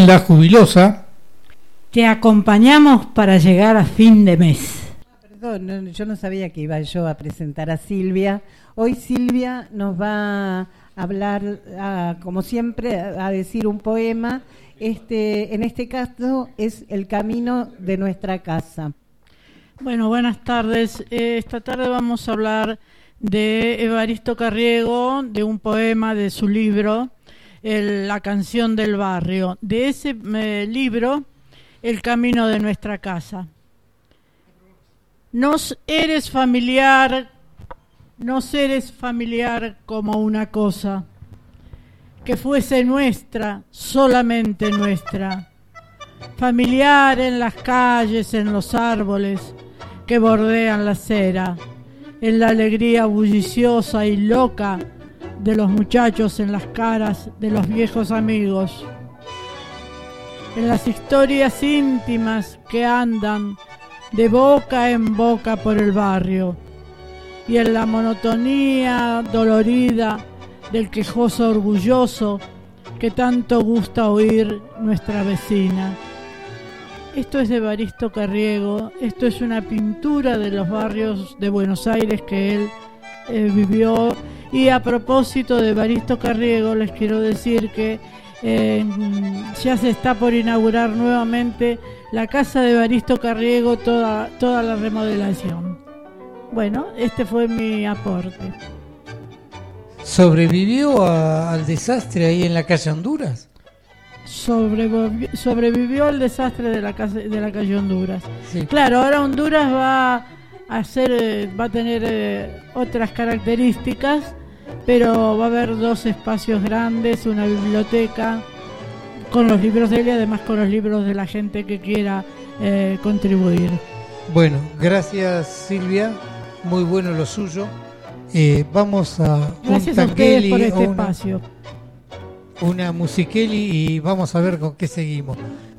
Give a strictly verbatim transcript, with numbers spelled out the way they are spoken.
en La Jubilosa. Te acompañamos para llegar a fin de mes. Perdón, no, yo no sabía que iba yo a presentar a Silvia. Hoy Silvia nos va a hablar, a, como siempre, a decir un poema. Este, en este caso es El camino de nuestra casa. Bueno, buenas tardes. Eh, esta tarde vamos a hablar de Evaristo Carriego, de un poema de su libro, el, La canción del barrio. De ese eh, libro, El camino de nuestra casa. Nos eres familiar, nos eres familiar como una cosa que fuese nuestra, solamente nuestra, familiar en las calles, en los árboles que bordean la acera, en la alegría bulliciosa y loca de los muchachos en las caras de los viejos amigos, en las historias íntimas que andan de boca en boca por el barrio, y en la monotonía dolorida del quejoso orgulloso que tanto gusta oír nuestra vecina. Esto es de Evaristo Carriego, esto es una pintura de los barrios de Buenos Aires que él eh, vivió. Y a propósito de Evaristo Carriego, les quiero decir que eh, ya se está por inaugurar nuevamente la casa de Evaristo Carriego, toda, toda la remodelación. Bueno, este fue mi aporte. ¿Sobrevivió a, al desastre ahí en la calle Honduras? Sobrevivió, sobrevivió al desastre de la, casa, de la calle Honduras. Sí. Claro, ahora Honduras va a hacer, va a tener eh, otras características, pero va a haber dos espacios grandes, una biblioteca con los libros de él y además con los libros de la gente que quiera eh, contribuir. Bueno, gracias Silvia, muy bueno lo suyo. Eh, vamos a gracias un a ustedes por este una, espacio. Una musiqueli y vamos a ver con qué seguimos.